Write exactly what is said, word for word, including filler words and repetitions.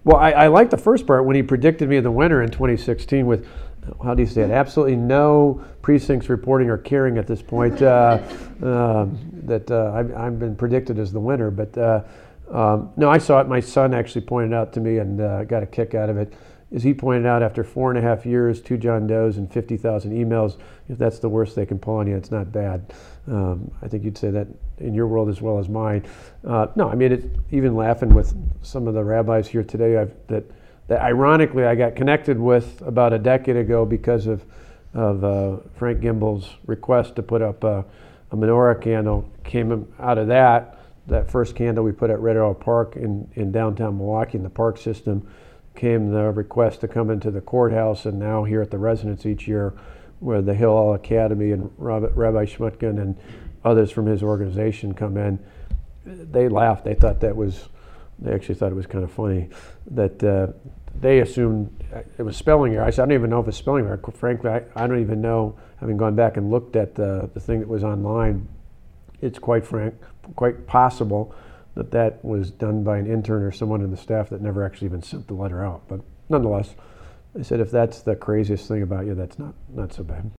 Well, I, I like the first part when he predicted me in the winter in twenty sixteen with, how do you say it, absolutely no precincts reporting or caring at this point uh, uh, that uh, I've, I've been predicted as the winner. But uh, um, no, I saw it. My son actually pointed out to me and uh, got a kick out of it. As he pointed out, after four and a half years, two John Does, and fifty thousand emails, if that's the worst they can pull on you, it's not bad. Um, I think you'd say that in your world as well as mine. Uh, no, I mean, it, even laughing with some of the rabbis here today, I've, that, that ironically I got connected with about a decade ago because of, of uh, Frank Gimbel's request to put up a, a menorah candle. Came out of that, that first candle we put at Red Arrow Park in, in downtown Milwaukee in the park system, came the request to come into the courthouse, and now here at the residence each year where the Hillel Academy and Rabbi Shmutkin and others from his organization come in. They laughed. They thought that was, they actually thought it was kind of funny that uh, they assumed it was spelling error. I said, I don't even know if it's spelling error. Frankly, I, I don't even know, having gone back and looked at the, the thing that was online, it's quite frank, quite possible that that was done by an intern or someone in the staff that never actually even sent the letter out. But nonetheless, I said, if that's the craziest thing about you, that's not, not so bad.